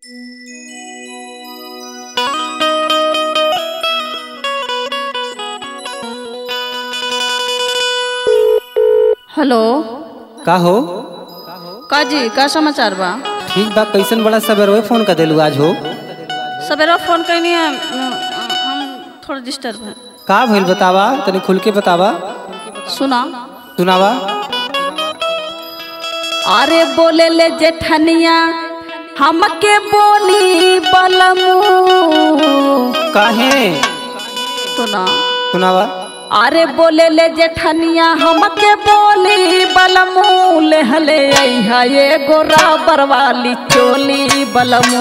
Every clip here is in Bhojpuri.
हेलो। का हो? का जी का समाचार बा? ठीक बा। कैसन बड़ा सवेरे फोन कर देलू आज हो? सवेरा फोन कैनी है, हम थोड़ा डिस्टर्ब है। का भइल बतावा, तनी खुल के बतावा। सुना। सुनावा। अरे बोले ले जेठनिया हमके बोली बलमू। काहे? सुना। सुनावा। अरे बोले ले जेठनिया हमके बोली बलमू, ले हले अइहा ये गोरा बरवाली चोली बलमू।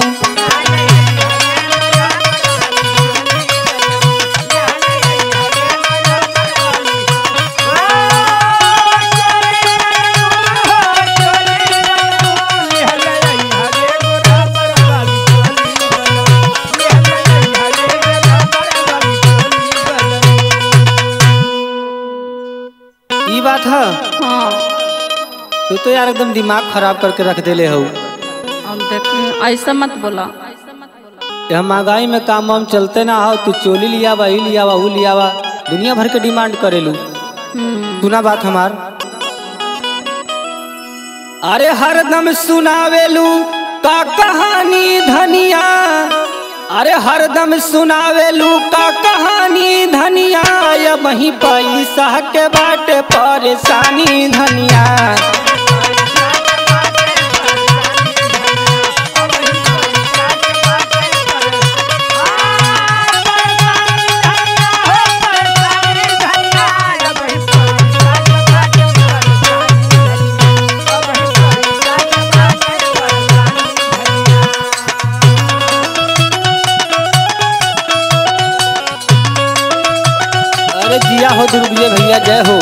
ई बात है? हाँ। तू तो यार एकदम दिमाग खराब करके रख देले हो। अब देख, ऐसा मत बोला। यह महंगाई में काम वाम चलते ना हो, तू चोली लियावा, ई लियावा, ऊ लियावा, दुनिया भर के डिमांड करेलू। सुना बात हमार। अरे हरदम सुनावेलू का कहानी धनिया, अरे हरदम सुनावेलू का कहानी धनिया, या वही पैसा के बाटे परेशानी धनिया। अरे जिया हो दुर्गे भैया, जय हो।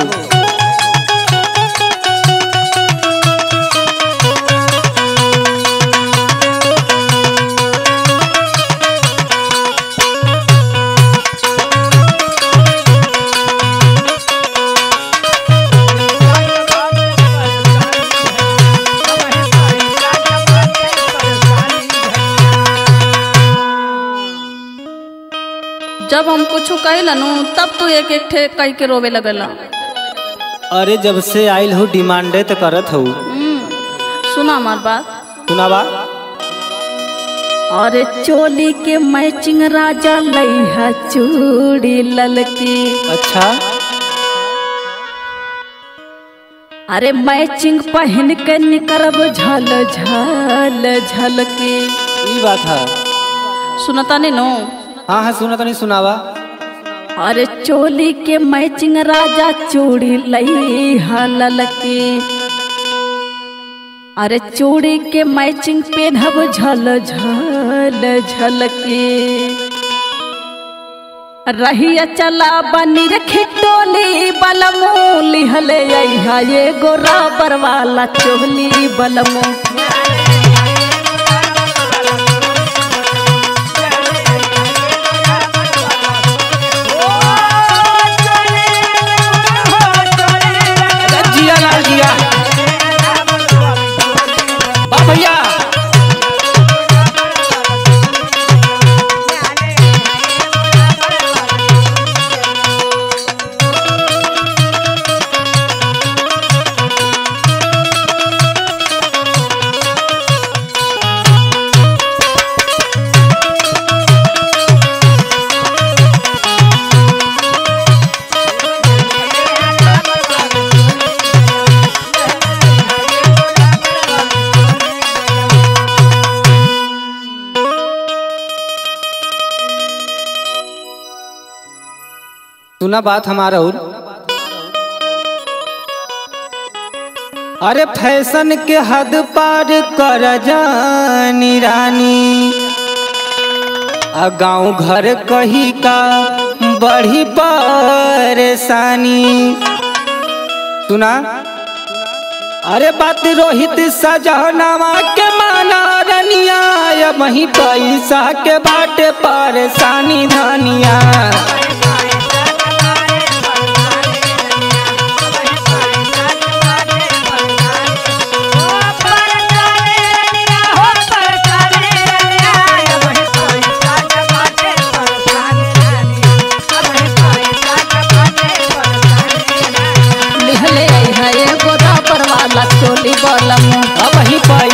जब हम कुछ कहलनू तब तू एक एक ठे कह के रोवे लगला। अरे जब से आइल हो डिमांडे तो करत हो। सुना हमार बात। सुनावा। अरे चोली के मैचिंग राजा लइहा चूड़ी ललकी। अच्छा। अरे मैचिंग पहन के निकरब झल झल झलकी। ई बात है? सुनता नहीं नो? हाँ हाँ सुना तो नहीं। सुनावा। अरे चोली के मैचिंग राजा चूड़ी लइहा ललकी। अरे चूड़ी के मैचिंग पेनहब झल झल झलकी। रहिया चला बनी रखी टोली बलमू, लिहले अइहा ये गोरा बरवाला चोली बलमू। जिया लाल जिया। वाह भैया। सुना बात हमारा। और अरे फैशन के हद पार कर जानी रानी, आ गाँव घर कही का बड़ी परेशानी। सुना। अरे बात रोहित सजनावा के माना रनिया, या वही पैसा के बाटे परेशानी धनिया। बलमू अब ही पाई